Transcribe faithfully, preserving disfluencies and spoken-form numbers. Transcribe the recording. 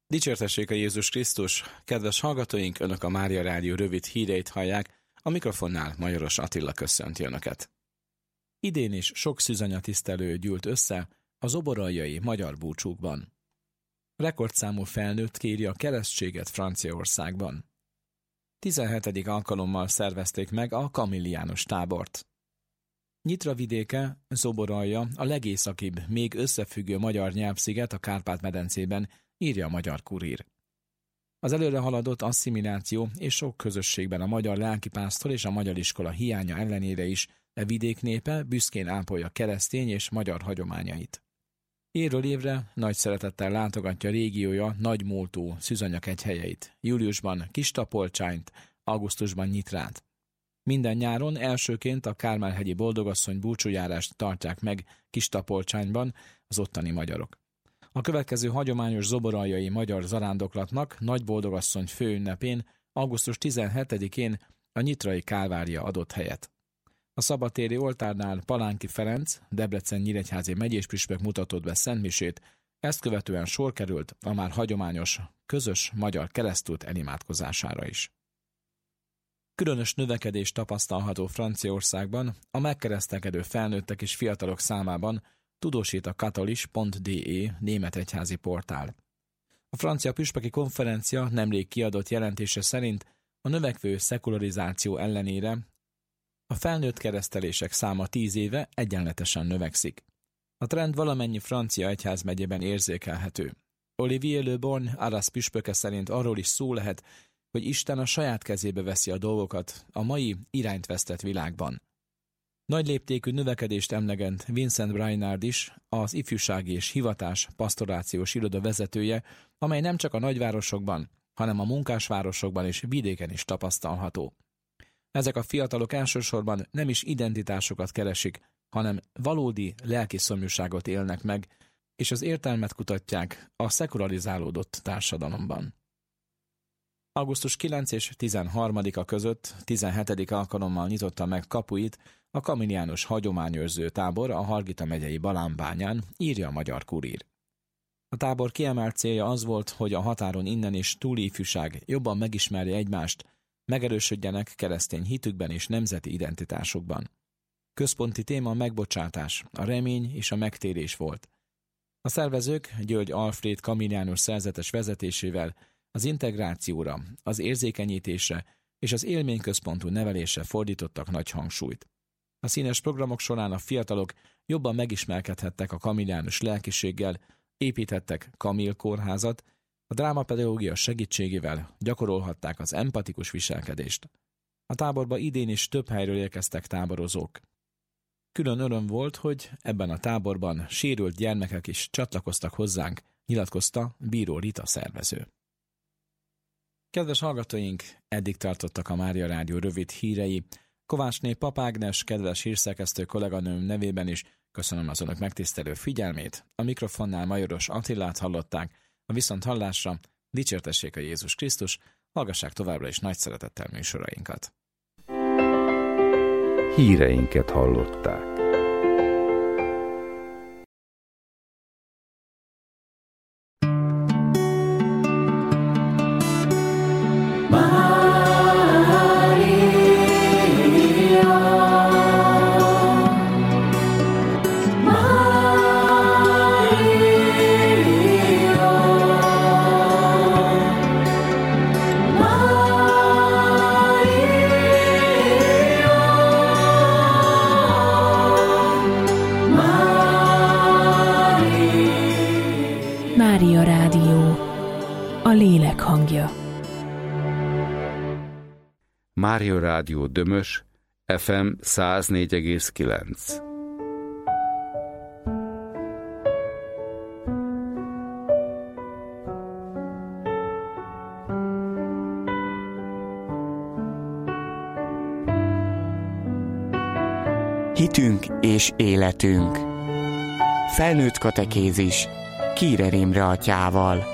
Dicsértessék a Jézus Krisztus! Kedves hallgatóink, Önök a Mária Rádió rövid híreit hallják, a mikrofonnál Majoros Attila köszönti Önöket. Idén is sok szűzanyatisztelő gyűlt össze a zoboraljai magyar búcsúkban. Rekordszámú felnőtt kéri a keresztséget Franciaországban. tizenhetedik alkalommal szervezték meg a kamilliánus tábort. Nyitra vidéke, Zoboralja a legészakibb, még összefüggő magyar nyelvsziget a Kárpát-medencében, írja a Magyar Kurír. Az előre haladott asszimiláció és sok közösségben a magyar lelkipásztor és a magyar iskola hiánya ellenére is e vidék népe büszkén ápolja keresztény és magyar hagyományait. Évről évre nagy szeretettel látogatja régiója nagymúltú szűzanyakegyhelyeit, júliusban Kistapolcsányt, augusztusban Nyitrát. Minden nyáron elsőként a Kármán-hegyi boldogasszony búcsújárást tartják meg Kistapolcsányban az ottani magyarok. A következő hagyományos zoboraljai magyar zarándoklatnak Nagy Boldogasszony főünnepén, augusztus tizenhetedikén a nyitrai Kálvária adott helyet. A szabadtéri oltárnál Palánki Ferenc, Debrecen-Nyíregyházi megyéspüspök mutatott be szentmisét, ezt követően sor került a már hagyományos, közös magyar keresztút elimádkozására is. Különös növekedés tapasztalható Franciaországban a megkeresztelkedő felnőttek és fiatalok számában, tudósít a katolis pont de német egyházi portál. A francia püspöki konferencia nemrég kiadott jelentése szerint a növekvő szekularizáció ellenére a felnőtt keresztelések száma tíz éve egyenletesen növekszik. A trend valamennyi francia egyházmegyében érzékelhető. Olivier Le Borgne, Arras püspöke szerint arról is szó lehet, hogy Isten a saját kezébe veszi a dolgokat a mai irányt vesztett világban. Nagy léptékű növekedést emlegent Vincent Brainard is, az ifjúsági és hivatás pastorációs iroda vezetője, amely nem csak a nagyvárosokban, hanem a munkásvárosokban és vidéken is tapasztalható. Ezek a fiatalok elsősorban nem is identitásokat keresik, hanem valódi lelki szomjúságot élnek meg, és az értelmet kutatják a szekularizálódott társadalomban. augusztus kilencedike és tizenharmadika között tizenhetedik alkalommal nyitotta meg kapuit a kamilliánus hagyományőrző tábor a Hargita megyei Balánbányán, írja a Magyar Kurír. A tábor kiemelt célja az volt, hogy a határon innen és túli ifjúság jobban megismerje egymást, megerősödjenek keresztény hitükben és nemzeti identitásukban. Központi téma a megbocsátás, a remény és a megtérés volt. A szervezők György Alfréd kamilliánus szerzetes vezetésével az integrációra, az érzékenyítésre és az élményközpontú nevelésre fordítottak nagy hangsúlyt. A színes programok során a fiatalok jobban megismerkedhettek a kamilliánus lelkiséggel, építhettek Kamil kórházat, a drámapedagógia segítségével gyakorolhatták az empatikus viselkedést. A táborba idén is több helyről érkeztek táborozók. Külön öröm volt, hogy ebben a táborban sérült gyermekek is csatlakoztak hozzánk, nyilatkozta Bíró Rita szervező. Kedves hallgatóink, eddig tartottak a Mária Rádió rövid hírei. Kovácsné Pap Ágnes, kedves hírszerkesztő kolléganőm nevében is köszönöm az önök megtisztelő figyelmét. A mikrofonnál Majoros Attilát hallották, a viszonthallásra dicsértessék a Jézus Krisztus, hallgassák továbbra is nagy szeretettel műsorainkat. Híreinket hallották. Mária Rádió, a lélek hangja. Mária Rádió Dömös, ef em száz négy egész kilenc. Hitünk és életünk. Felnőtt katekézis Kírer Imre atyával.